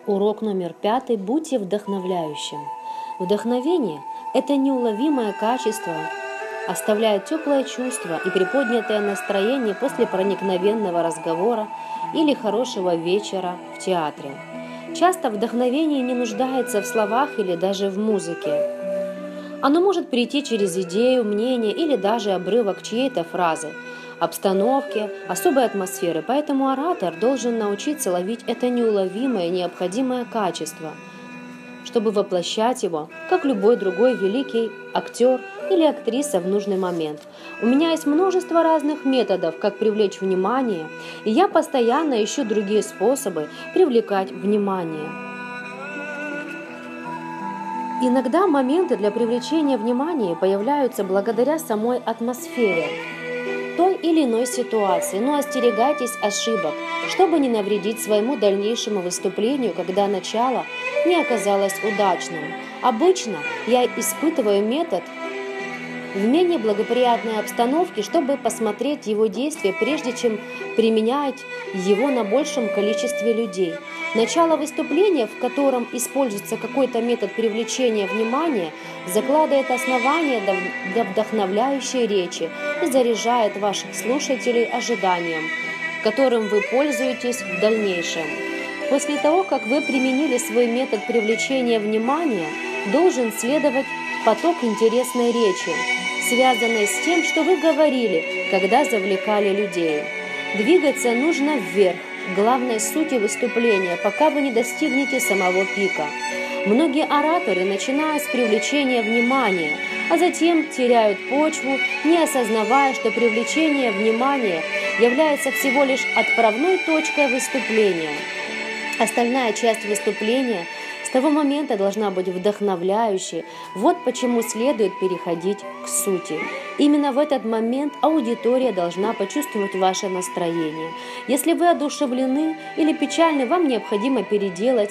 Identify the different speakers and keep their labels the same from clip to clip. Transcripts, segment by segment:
Speaker 1: Урок номер 5. Будьте вдохновляющим. Вдохновение – это неуловимое качество, оставляет теплое чувство и приподнятое настроение после проникновенного разговора или хорошего вечера в театре. Часто вдохновение не нуждается в словах или даже в музыке. Оно может прийти через идею, мнение или даже обрывок чьей-то фразы, обстановки, особой атмосферы. Поэтому оратор должен научиться ловить это неуловимое, необходимое качество, чтобы воплощать его, как любой другой великий актер или актриса в нужный момент. У меня есть множество разных методов, как привлечь внимание, и я постоянно ищу другие способы привлекать внимание. Иногда моменты для привлечения внимания появляются благодаря самой атмосфере той или иной ситуации, но остерегайтесь ошибок, чтобы не навредить своему дальнейшему выступлению, когда начало не оказалось удачным. Обычно я испытываю метод в менее благоприятной обстановке, чтобы посмотреть его действия, прежде чем применять его на большем количестве людей. Начало выступления, в котором используется какой-то метод привлечения внимания, закладывает основания для вдохновляющей речи и заряжает ваших слушателей ожиданием, которым вы пользуетесь в дальнейшем. После того, как вы применили свой метод привлечения внимания, должен следовать поток интересной речи, связанной с тем, что вы говорили, когда завлекали людей. Двигаться нужно вверх, главной сути выступления, пока вы не достигнете самого пика. Многие ораторы начинают с привлечения внимания, а затем теряют почву, не осознавая, что привлечение внимания является всего лишь отправной точкой выступления. Остальная часть выступления с того момента должна быть вдохновляющей. Вот почему следует переходить к сути. Именно в этот момент аудитория должна почувствовать ваше настроение. Если вы одушевлены или печальны, вам необходимо передать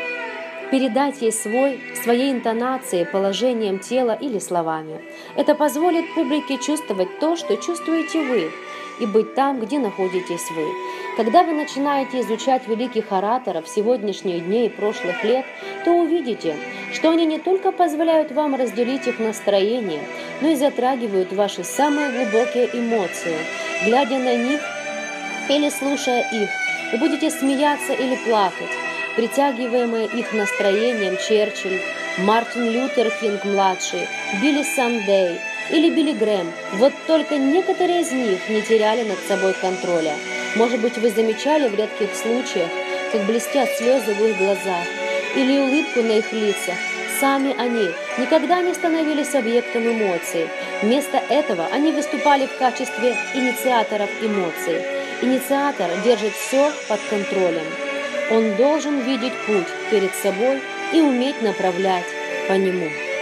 Speaker 1: ей своей интонацией, положением тела или словами. Это позволит публике чувствовать то, что чувствуете вы, и быть там, где находитесь вы. Когда вы начинаете изучать великих ораторов сегодняшних дней и прошлых лет, то увидите, что они не только позволяют вам разделить их настроение, но и затрагивают ваши самые глубокие эмоции. Глядя на них или слушая их, вы будете смеяться или плакать, притягиваемые их настроением. Черчилль, Мартин Лютер Кинг-младший, Билли Сандей или Билли Грэм. Вот только некоторые из них не теряли над собой контроля. Может быть, вы замечали в редких случаях, как блестят слезы в их глазах или улыбку на их лицах. Сами они никогда не становились объектом эмоций. Вместо этого они выступали в качестве инициаторов эмоций. Инициатор держит все под контролем. Он должен видеть путь перед собой и уметь направлять по нему.